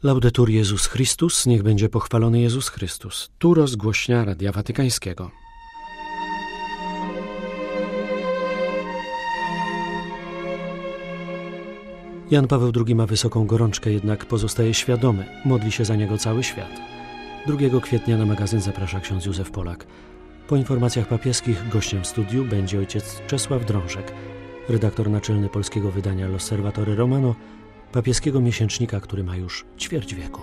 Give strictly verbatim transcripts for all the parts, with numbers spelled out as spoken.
Laudetur Jezus Chrystus, niech będzie pochwalony Jezus Chrystus. Tu rozgłośnia Radia Watykańskiego. Jan Paweł drugi ma wysoką gorączkę, jednak pozostaje świadomy. Modli się za niego cały świat. drugiego kwietnia na magazyn zaprasza ksiądz Józef Polak. Po informacjach papieskich gościem studiu będzie ojciec Czesław Drążek, redaktor naczelny polskiego wydania L'Osservatore Romano, papieskiego miesięcznika, który ma już ćwierć wieku.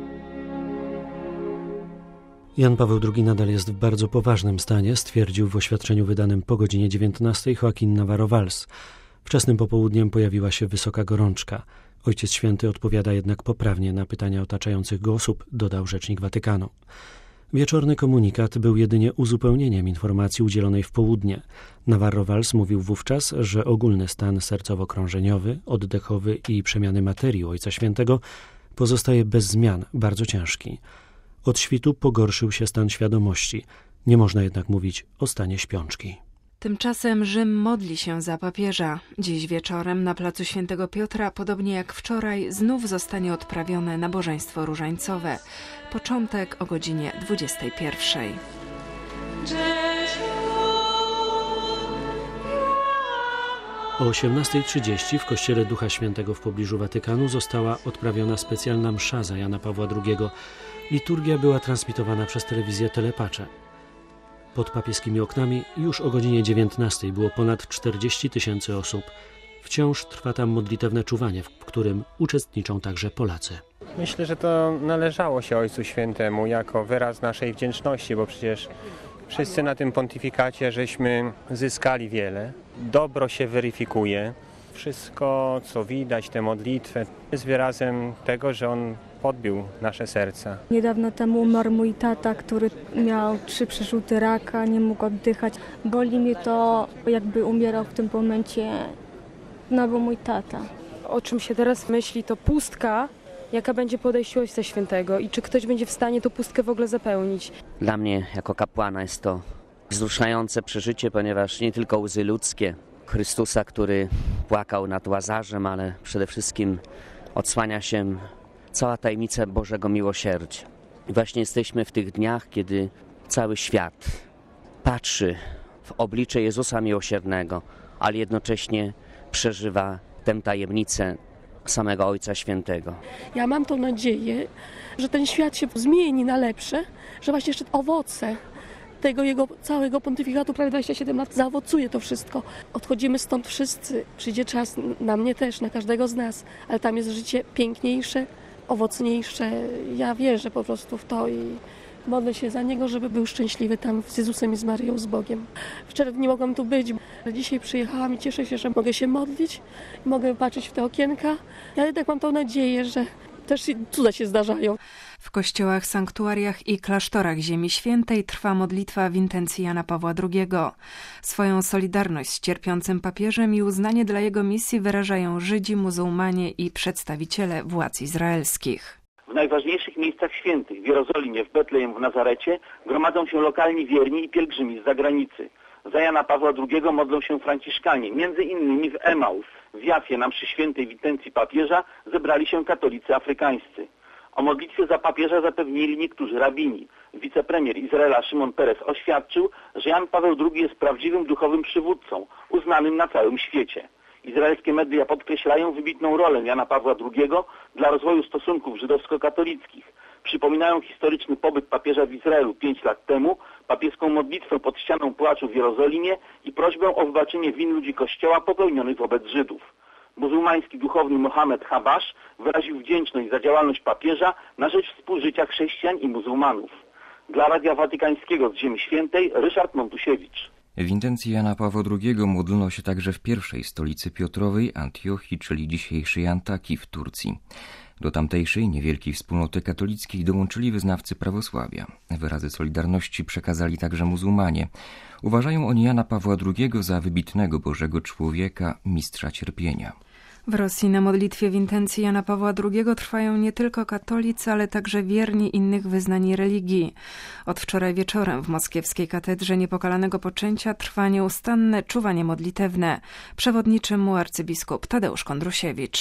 Jan Paweł drugi nadal jest w bardzo poważnym stanie, stwierdził w oświadczeniu wydanym po godzinie dziewiętnastej Joaquín Navarro Valls. Wczesnym popołudniem pojawiła się wysoka gorączka. Ojciec Święty odpowiada jednak poprawnie na pytania otaczających go osób, dodał rzecznik Watykanu. Wieczorny komunikat był jedynie uzupełnieniem informacji udzielonej w południe. Navarro Valls mówił wówczas, że ogólny stan sercowo-krążeniowy, oddechowy i przemiany materii Ojca Świętego pozostaje bez zmian, bardzo ciężki. Od świtu pogorszył się stan świadomości. Nie można jednak mówić o stanie śpiączki. Tymczasem Rzym modli się za papieża. Dziś wieczorem na placu Świętego Piotra, podobnie jak wczoraj, znów zostanie odprawione nabożeństwo różańcowe. Początek o godzinie dwudziestej pierwszej. O osiemnastej trzydzieści w kościele Ducha Świętego w pobliżu Watykanu została odprawiona specjalna msza za Jana Pawła drugiego. Liturgia była transmitowana przez telewizję Telepacze. Pod papieskimi oknami już o godzinie dziewiętnastej było ponad czterdzieści tysięcy osób. Wciąż trwa tam modlitewne czuwanie, w którym uczestniczą także Polacy. Myślę, że to należało się Ojcu Świętemu jako wyraz naszej wdzięczności, bo przecież wszyscy na tym pontyfikacie żeśmy zyskali wiele. Dobro się weryfikuje. Wszystko, co widać, tę modlitwę, jest wyrazem tego, że On podbił nasze serca. Niedawno temu umarł mój tata, który miał trzy przerzuty raka, nie mógł oddychać. Boli mnie to, jakby umierał w tym momencie, no bo mój tata. O czym się teraz myśli, to pustka, jaka będzie po odejściu Ojca Świętego i czy ktoś będzie w stanie tę pustkę w ogóle zapełnić. Dla mnie jako kapłana jest to wzruszające przeżycie, ponieważ nie tylko łzy ludzkie Chrystusa, który płakał nad Łazarzem, ale przede wszystkim odsłania się cała tajemnica Bożego miłosierdzia. I właśnie jesteśmy w tych dniach, kiedy cały świat patrzy w oblicze Jezusa Miłosiernego, ale jednocześnie przeżywa tę tajemnicę samego Ojca Świętego. Ja mam tą nadzieję, że ten świat się zmieni na lepsze, że właśnie jeszcze owoce tego jego całego pontyfikatu, prawie dwadzieścia siedem lat, zaowocuje to wszystko. Odchodzimy stąd wszyscy. Przyjdzie czas na mnie też, na każdego z nas, ale tam jest życie piękniejsze, owocniejsze. Ja wierzę po prostu w to i modlę się za niego, żeby był szczęśliwy tam z Jezusem i z Maryją, z Bogiem. Wczoraj nie mogłam tu być, ale dzisiaj przyjechałam i cieszę się, że mogę się modlić i mogę patrzeć w te okienka. Ja jednak mam tą nadzieję, że też cuda się zdarzają. W kościołach, sanktuariach i klasztorach Ziemi Świętej trwa modlitwa w intencji Jana Pawła drugiego. Swoją solidarność z cierpiącym papieżem i uznanie dla jego misji wyrażają Żydzi, muzułmanie i przedstawiciele władz izraelskich. W najważniejszych miejscach świętych, w Jerozolimie, w Betlejem, w Nazarecie, gromadzą się lokalni wierni i pielgrzymi z zagranicy. Za Jana Pawła drugiego modlą się Franciszkanie. Między innymi w Emaus, w Jafie, na mszy świętej w intencji papieża, zebrali się katolicy afrykańscy. O modlitwie za papieża zapewnili niektórzy rabini. Wicepremier Izraela Szymon Peres oświadczył, że Jan Paweł drugi jest prawdziwym duchowym przywódcą, uznanym na całym świecie. Izraelskie media podkreślają wybitną rolę Jana Pawła drugiego dla rozwoju stosunków żydowsko-katolickich. Przypominają historyczny pobyt papieża w Izraelu pięć lat temu, papieską modlitwę pod ścianą płaczu w Jerozolimie i prośbę o wybaczenie win ludzi Kościoła popełnionych wobec Żydów. Muzułmański duchowny Mohamed Habash wyraził wdzięczność za działalność papieża na rzecz współżycia chrześcijan i muzułmanów. Dla Radia Watykańskiego z Ziemi Świętej Ryszard Montusiewicz. W intencji Jana Pawła drugiego modlono się także w pierwszej stolicy Piotrowej, Antiochii, czyli dzisiejszej Antaki w Turcji. Do tamtejszej niewielkiej wspólnoty katolickiej dołączyli wyznawcy prawosławia. Wyrazy solidarności przekazali także muzułmanie. Uważają oni Jana Pawła drugiego za wybitnego Bożego człowieka, mistrza cierpienia. W Rosji na modlitwie w intencji Jana Pawła drugiego trwają nie tylko katolicy, ale także wierni innych wyznań i religii. Od wczoraj wieczorem w moskiewskiej katedrze Niepokalanego Poczęcia trwa nieustanne czuwanie modlitewne. Przewodniczy mu arcybiskup Tadeusz Kondrusiewicz.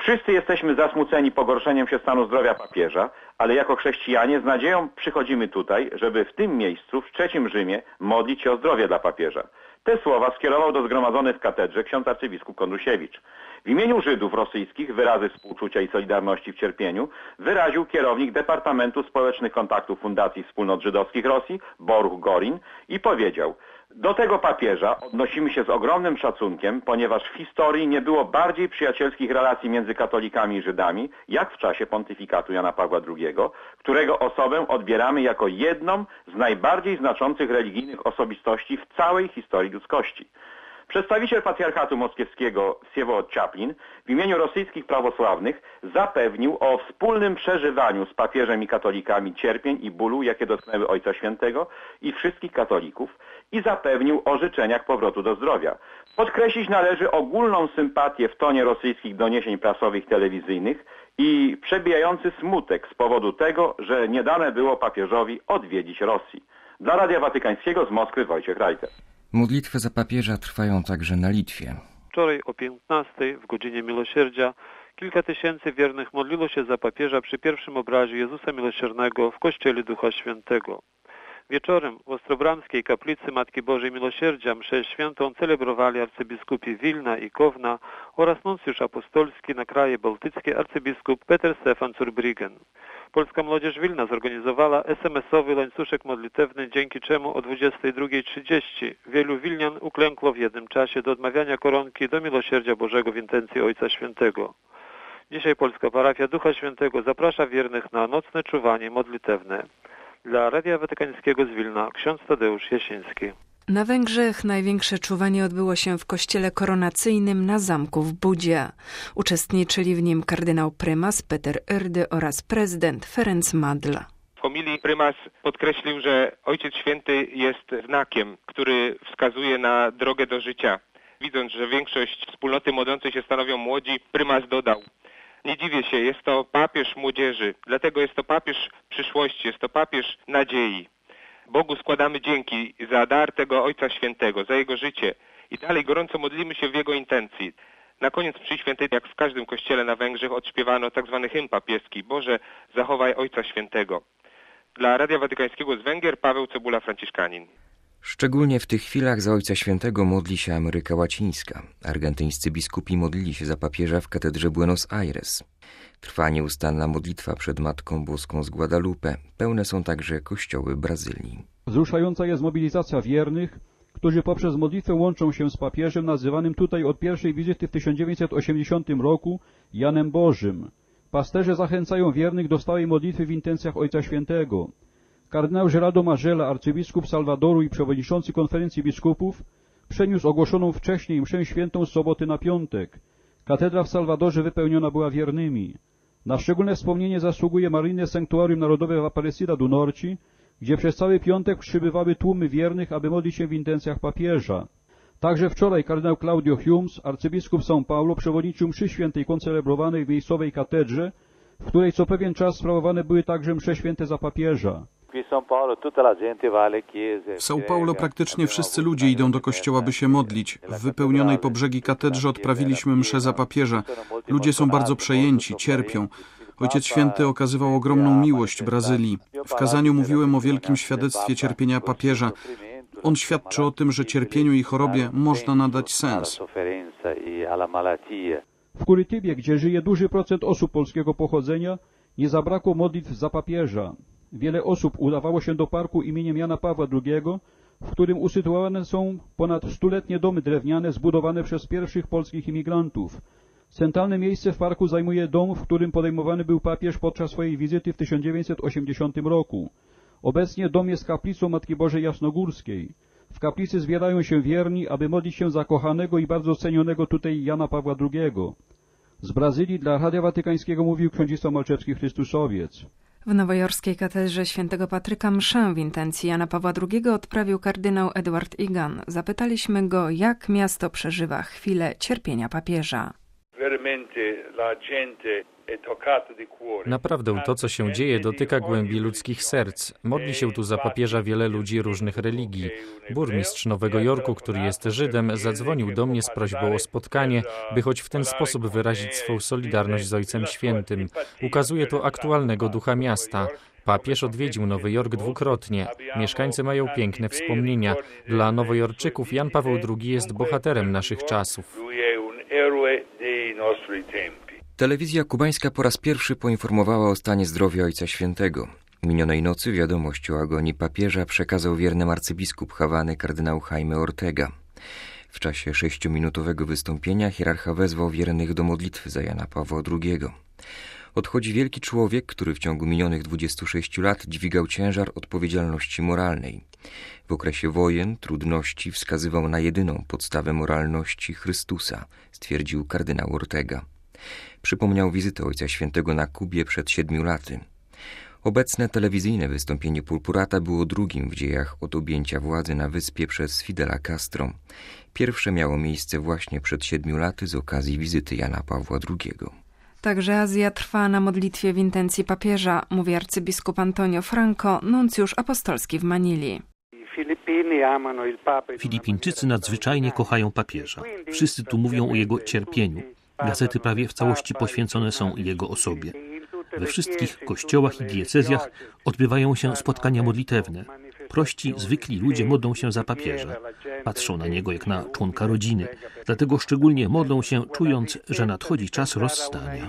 Wszyscy jesteśmy zasmuceni pogorszeniem się stanu zdrowia papieża, ale jako chrześcijanie z nadzieją przychodzimy tutaj, żeby w tym miejscu, w trzecim Rzymie, modlić się o zdrowie dla papieża. Te słowa skierował do zgromadzonych w katedrze ksiądz arcybiskup Kondrusiewicz. W imieniu Żydów rosyjskich wyrazy współczucia i solidarności w cierpieniu wyraził kierownik Departamentu Społecznych Kontaktów Fundacji Wspólnot Żydowskich Rosji, Boruch Gorin, i powiedział: do tego papieża odnosimy się z ogromnym szacunkiem, ponieważ w historii nie było bardziej przyjacielskich relacji między katolikami i Żydami, jak w czasie pontyfikatu Jana Pawła drugiego, którego osobę odbieramy jako jedną z najbardziej znaczących religijnych osobistości w całej historii ludzkości. Przedstawiciel patriarchatu moskiewskiego Wsiewolod Czaplin w imieniu rosyjskich prawosławnych zapewnił o wspólnym przeżywaniu z papieżem i katolikami cierpień i bólu, jakie dotknęły Ojca Świętego i wszystkich katolików, i zapewnił o życzeniach powrotu do zdrowia. Podkreślić należy ogólną sympatię w tonie rosyjskich doniesień prasowych i telewizyjnych i przebijający smutek z powodu tego, że nie dane było papieżowi odwiedzić Rosji. Dla Radia Watykańskiego z Moskwy Wojciech Reiter. Modlitwy za papieża trwają także na Litwie. Wczoraj o piętnastej w godzinie miłosierdzia kilka tysięcy wiernych modliło się za papieża przy pierwszym obrazie Jezusa Miłosiernego w Kościele Ducha Świętego. Wieczorem w Ostrobramskiej kaplicy Matki Bożej Miłosierdzia mszę świętą celebrowali arcybiskupi Wilna i Kowna oraz nuncjusz apostolski na kraje bałtyckie arcybiskup Peter Stefan Zurbriggen. Polska Młodzież Wilna zorganizowała es em esowy łańcuszek modlitewny, dzięki czemu o dwudziestej drugiej trzydzieści wielu Wilnian uklękło w jednym czasie do odmawiania koronki do Miłosierdzia Bożego w intencji Ojca Świętego. Dzisiaj Polska Parafia Ducha Świętego zaprasza wiernych na nocne czuwanie modlitewne. Dla Radia Watykańskiego z Wilna ksiądz Tadeusz Jasiński. Na Węgrzech największe czuwanie odbyło się w kościele koronacyjnym na zamku w Budzie. Uczestniczyli w nim kardynał prymas Peter Erdy oraz prezydent Ferenc Madl. W homilii prymas podkreślił, że Ojciec Święty jest znakiem, który wskazuje na drogę do życia. Widząc, że większość wspólnoty modlącej się stanowią młodzi, prymas dodał: nie dziwię się, jest to papież młodzieży, dlatego jest to papież przyszłości, jest to papież nadziei. Bogu składamy dzięki za dar tego Ojca Świętego, za jego życie i dalej gorąco modlimy się w jego intencji. Na koniec mszy świętej, jak w każdym kościele na Węgrzech, odśpiewano tzw. hymn papieski: Boże, zachowaj Ojca Świętego. Dla Radia Watykańskiego z Węgier Paweł Cebula, franciszkanin. Szczególnie w tych chwilach za Ojca Świętego modli się Ameryka Łacińska. Argentyńscy biskupi modlili się za papieża w katedrze Buenos Aires. Trwa nieustanna modlitwa przed Matką Boską z Guadalupe. Pełne są także kościoły Brazylii. Wzruszająca jest mobilizacja wiernych, którzy poprzez modlitwę łączą się z papieżem nazywanym tutaj od pierwszej wizyty w tysiąc dziewięćset osiemdziesiątym roku Janem Bożym. Pasterze zachęcają wiernych do stałej modlitwy w intencjach Ojca Świętego. Kardynał Geraldo Magela, arcybiskup Salwadoru i przewodniczący konferencji biskupów, przeniósł ogłoszoną wcześniej mszę świętą z soboty na piątek. Katedra w Salwadorze wypełniona była wiernymi. Na szczególne wspomnienie zasługuje maryjne sanktuarium narodowe w Aparecida do Norte, gdzie przez cały piątek przybywały tłumy wiernych, aby modlić się w intencjach papieża. Także wczoraj kardynał Claudio Humes, arcybiskup São Paulo, przewodniczył mszy świętej koncelebrowanej w miejscowej katedrze, w której co pewien czas sprawowane były także msze święte za papieża. W São Paulo praktycznie wszyscy ludzie idą do kościoła, by się modlić. W wypełnionej po brzegi katedrze odprawiliśmy mszę za papieża. Ludzie są bardzo przejęci, cierpią. Ojciec Święty okazywał ogromną miłość Brazylii. W kazaniu mówiłem o wielkim świadectwie cierpienia papieża. On świadczy o tym, że cierpieniu i chorobie można nadać sens. W Kurytybie, gdzie żyje duży procent osób polskiego pochodzenia, nie zabrakło modlitw za papieża. Wiele osób udawało się do parku imieniem Jana Pawła drugiego, w którym usytuowane są ponad stuletnie domy drewniane zbudowane przez pierwszych polskich imigrantów. Centralne miejsce w parku zajmuje dom, w którym podejmowany był papież podczas swojej wizyty w tysiąc dziewięćset osiemdziesiątym roku. Obecnie dom jest kaplicą Matki Bożej Jasnogórskiej. W kaplicy zbierają się wierni, aby modlić się za kochanego i bardzo cenionego tutaj Jana Pawła drugiego. Z Brazylii dla Radia Watykańskiego mówił ksiądz Malczewski Chrystusowiec. W nowojorskiej katedrze świętego Patryka mszę w intencji Jana Pawła drugiego odprawił kardynał Edward Egan. Zapytaliśmy go, jak miasto przeżywa chwilę cierpienia papieża. Naprawdę to, co się dzieje, dotyka głębi ludzkich serc. Modli się tu za papieża wiele ludzi różnych religii. Burmistrz Nowego Jorku, który jest Żydem, zadzwonił do mnie z prośbą o spotkanie, by choć w ten sposób wyrazić swą solidarność z Ojcem Świętym. Ukazuje to aktualnego ducha miasta. Papież odwiedził Nowy Jork dwukrotnie. Mieszkańcy mają piękne wspomnienia. Dla nowojorczyków Jan Paweł drugi jest bohaterem naszych czasów. Telewizja kubańska po raz pierwszy poinformowała o stanie zdrowia Ojca Świętego. Minionej nocy wiadomość o agonii papieża przekazał wierny arcybiskup Hawany kardynał Jaime Ortega. W czasie sześciominutowego wystąpienia hierarcha wezwał wiernych do modlitwy za Jana Pawła drugiego. Odchodzi wielki człowiek, który w ciągu minionych dwudziestu sześciu lat dźwigał ciężar odpowiedzialności moralnej. W okresie wojen, trudności wskazywał na jedyną podstawę moralności Chrystusa, stwierdził kardynał Ortega. Przypomniał wizytę Ojca Świętego na Kubie przed siedmiu laty. Obecne telewizyjne wystąpienie Purpurata było drugim w dziejach od objęcia władzy na wyspie przez Fidela Castro. Pierwsze miało miejsce właśnie przed siedmiu laty z okazji wizyty Jana Pawła drugiego. Także Azja trwa na modlitwie w intencji papieża, mówi arcybiskup Antonio Franco, nuncjusz apostolski w Manili. Filipińczycy nadzwyczajnie kochają papieża. Wszyscy tu mówią o jego cierpieniu. Gazety prawie w całości poświęcone są jego osobie. We wszystkich kościołach i diecezjach odbywają się spotkania modlitewne. Prości, zwykli ludzie modlą się za papieża. Patrzą na niego jak na członka rodziny. Dlatego szczególnie modlą się, czując, że nadchodzi czas rozstania.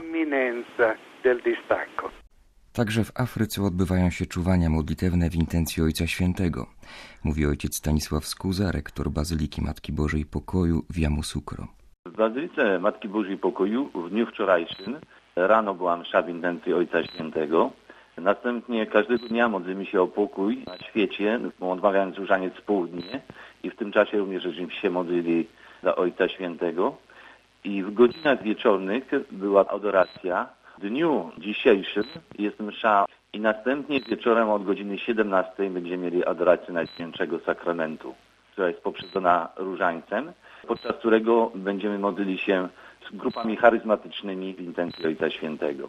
Także w Afryce odbywają się czuwania modlitewne w intencji Ojca Świętego, mówi ojciec Stanisław Skuza, rektor Bazyliki Matki Bożej Pokoju w Yamoussoukro. W Bazylice Matki Bożej Pokoju w dniu wczorajszym rano była msza w intencji Ojca Świętego. Następnie każdego dnia modlimy się o pokój na świecie, odmawiając różaniec w południe i w tym czasie również żeśmy się modlili za Ojca Świętego. I w godzinach wieczornych była adoracja. W dniu dzisiejszym jest msza i następnie wieczorem od godziny siedemnastej będziemy mieli adorację Najświętszego Sakramentu, która jest poprzedzona różańcem, podczas którego będziemy modlili się z grupami charyzmatycznymi w intencji Ojca Świętego.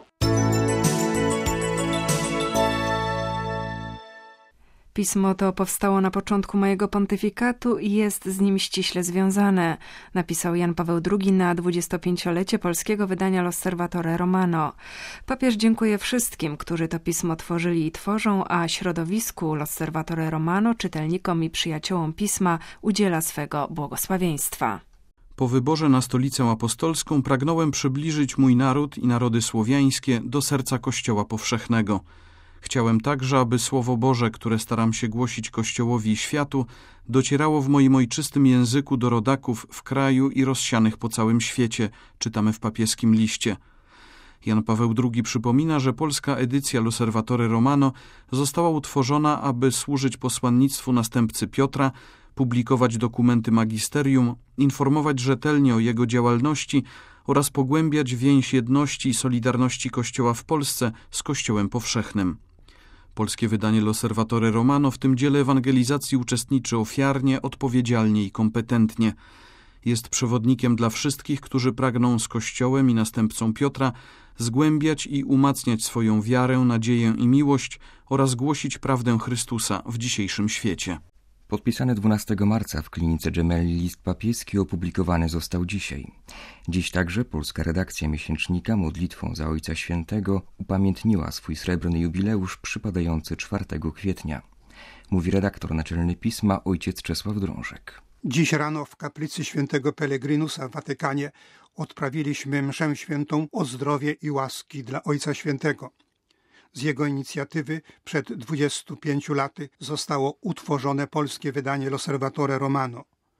Pismo to powstało na początku mojego pontyfikatu i jest z nim ściśle związane, napisał Jan Paweł drugi na dwudziestopięciolecie polskiego wydania L'Osservatore Romano. Papież dziękuję wszystkim, którzy to pismo tworzyli i tworzą, a środowisku L'Osservatore Romano, czytelnikom i przyjaciołom pisma udziela swego błogosławieństwa. Po wyborze na stolicę apostolską pragnąłem przybliżyć mój naród i narody słowiańskie do serca Kościoła powszechnego. Chciałem także, aby Słowo Boże, które staram się głosić Kościołowi i światu, docierało w moim ojczystym języku do rodaków w kraju i rozsianych po całym świecie, czytamy w papieskim liście. Jan Paweł drugi przypomina, że polska edycja L'Osservatore Romano została utworzona, aby służyć posłannictwu następcy Piotra, publikować dokumenty magisterium, informować rzetelnie o jego działalności oraz pogłębiać więź jedności i solidarności Kościoła w Polsce z Kościołem powszechnym. Polskie wydanie L'Osservatore Romano w tym dziele ewangelizacji uczestniczy ofiarnie, odpowiedzialnie i kompetentnie. Jest przewodnikiem dla wszystkich, którzy pragną z Kościołem i następcą Piotra zgłębiać i umacniać swoją wiarę, nadzieję i miłość oraz głosić prawdę Chrystusa w dzisiejszym świecie. Podpisany dwunastego marca w klinice Gemelli list papieski opublikowany został dzisiaj. Dziś także polska redakcja miesięcznika modlitwą za Ojca Świętego upamiętniła swój srebrny jubileusz przypadający czwartego kwietnia. Mówi redaktor naczelny pisma ojciec Czesław Drążek. Dziś rano w kaplicy świętego Pellegrinusa w Watykanie odprawiliśmy mszę świętą o zdrowie i łaski dla Ojca Świętego. Z jego inicjatywy przed dwudziestu pięciu laty zostało utworzone polskie wydanie L'Osservatore Romano.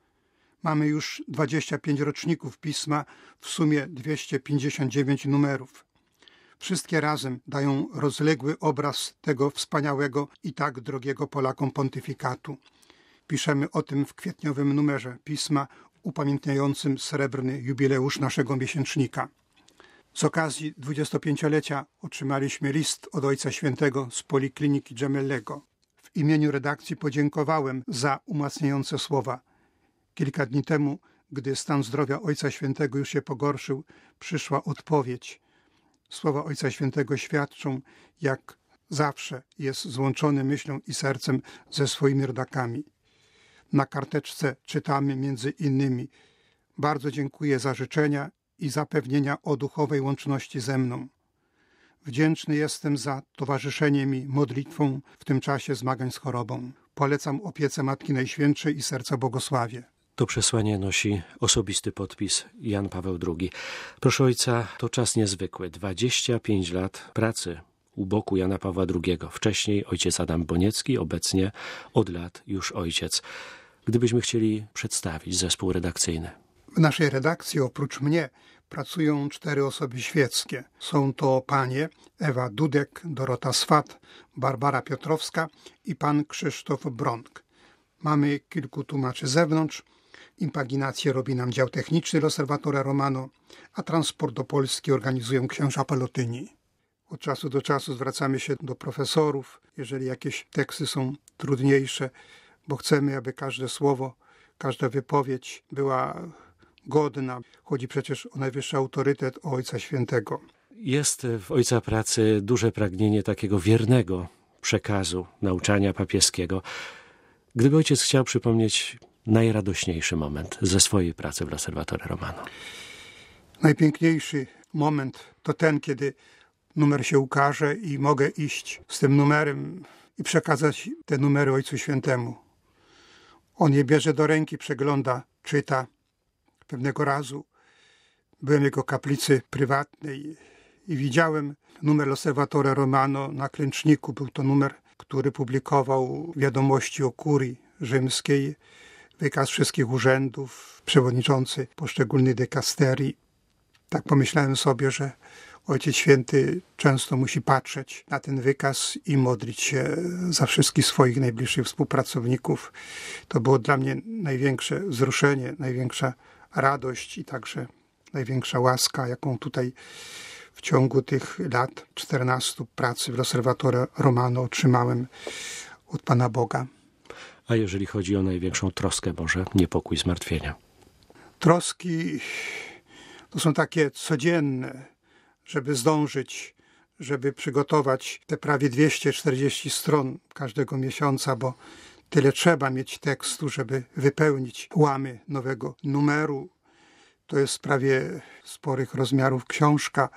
Mamy już dwadzieścia pięć roczników pisma, w sumie dwieście pięćdziesiąt dziewięć numerów. Wszystkie razem dają rozległy obraz tego wspaniałego i tak drogiego Polakom pontyfikatu. Piszemy o tym w kwietniowym numerze pisma upamiętniającym srebrny jubileusz naszego miesięcznika. Z okazji dwudziestopięciolecia otrzymaliśmy list od Ojca Świętego z Polikliniki Gemellego. W imieniu redakcji podziękowałem za umacniające słowa. Kilka dni temu, gdy stan zdrowia Ojca Świętego już się pogorszył, przyszła odpowiedź. Słowa Ojca Świętego świadczą, jak zawsze jest złączony myślą i sercem ze swoimi rodakami. Na karteczce czytamy między innymi: bardzo dziękuję za życzenia i zapewnienia o duchowej łączności ze mną. Wdzięczny jestem za towarzyszenie mi modlitwą w tym czasie zmagań z chorobą. Polecam opiece Matki Najświętszej i serca błogosławię. To przesłanie nosi osobisty podpis Jan Paweł drugi. Proszę ojca, to czas niezwykły. dwadzieścia pięć lat pracy u boku Jana Pawła drugiego. Wcześniej ojciec Adam Boniecki, obecnie od lat już ojciec. Gdybyśmy chcieli przedstawić zespół redakcyjny. W naszej redakcji oprócz mnie pracują cztery osoby świeckie. Są to panie Ewa Dudek, Dorota Swat, Barbara Piotrowska i pan Krzysztof Bronk. Mamy kilku tłumaczy z zewnątrz. Impaginację robi nam dział techniczny L'Osservatore Romano, a transport do Polski organizują księża Palotyni. Od czasu do czasu zwracamy się do profesorów, jeżeli jakieś teksty są trudniejsze, bo chcemy, aby każde słowo, każda wypowiedź była godna. Chodzi przecież o najwyższy autorytet, o Ojca Świętego. Jest w ojca pracy duże pragnienie takiego wiernego przekazu nauczania papieskiego. Gdyby ojciec chciał przypomnieć najradośniejszy moment ze swojej pracy w L'Osservatore Romano. Najpiękniejszy moment to ten, kiedy numer się ukaże i mogę iść z tym numerem i przekazać te numery Ojcu Świętemu. On je bierze do ręki, przegląda, czyta. Pewnego razu byłem w jego kaplicy prywatnej i widziałem numer L'Osservatore Romano na klęczniku. Był to numer, który publikował wiadomości o kurii rzymskiej, wykaz wszystkich urzędów, przewodniczący poszczególnych dykasterii. Tak pomyślałem sobie, że Ojciec Święty często musi patrzeć na ten wykaz i modlić się za wszystkich swoich najbliższych współpracowników. To było dla mnie największe wzruszenie, największa radość i także największa łaska, jaką tutaj w ciągu tych lat czternastu pracy w L'Osservatore Romano otrzymałem od Pana Boga. A jeżeli chodzi o największą troskę, może niepokój, zmartwienia? Troski to są takie codzienne, żeby zdążyć, żeby przygotować te prawie dwieście czterdzieści stron każdego miesiąca, bo tyle trzeba mieć tekstu, żeby wypełnić łamy nowego numeru. To jest prawie sporych rozmiarów książka.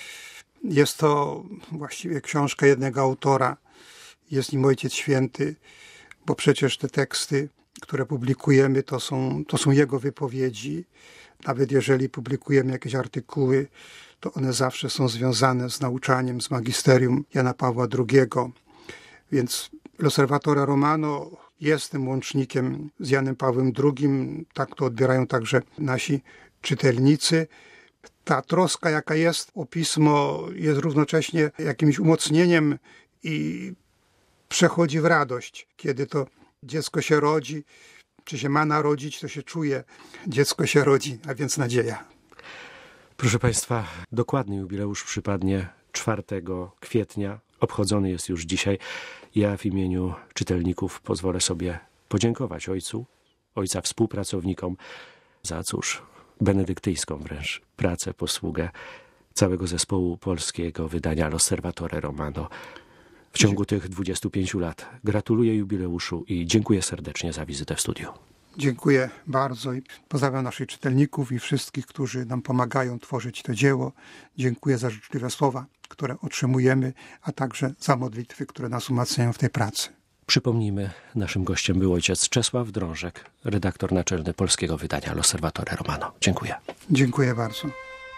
Jest to właściwie książka jednego autora. Jest nim Ojciec Święty, bo przecież te teksty, które publikujemy, to są, to są jego wypowiedzi. Nawet jeżeli publikujemy jakieś artykuły, to one zawsze są związane z nauczaniem, z magisterium Jana Pawła drugiego. Więc L'Osservatore Romano jest tym łącznikiem z Janem Pawłem drugim. Tak to odbierają także nasi czytelnicy. Ta troska, jaka jest o pismo, jest równocześnie jakimś umocnieniem i przechodzi w radość. Kiedy to dziecko się rodzi, czy się ma narodzić, to się czuje, dziecko się rodzi, a więc nadzieja. Proszę Państwa, dokładny jubileusz przypadnie czwartego kwietnia. Obchodzony jest już dzisiaj. Ja w imieniu czytelników pozwolę sobie podziękować ojcu, ojca współpracownikom za, cóż, benedyktyjską wręcz pracę, posługę całego zespołu polskiego wydania L'Osservatore Romano w ciągu tych dwudziestu pięciu lat. Gratuluję jubileuszu i dziękuję serdecznie za wizytę w studiu. Dziękuję bardzo i pozdrawiam naszych czytelników i wszystkich, którzy nam pomagają tworzyć to dzieło. Dziękuję za życzliwe słowa, które otrzymujemy, a także za modlitwy, które nas umacniają w tej pracy. Przypomnijmy, naszym gościem był ojciec Czesław Drążek, redaktor naczelny polskiego wydania L'Osservatore Romano. Dziękuję. Dziękuję bardzo.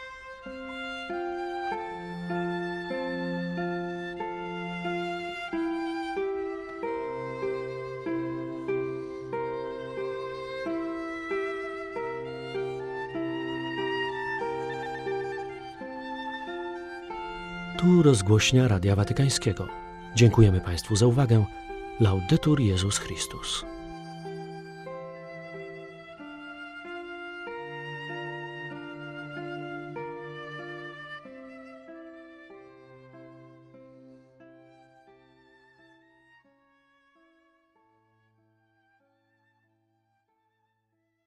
Tu rozgłośnia Radia Watykańskiego. Dziękujemy Państwu za uwagę. Laudetur Jezus Chrystus.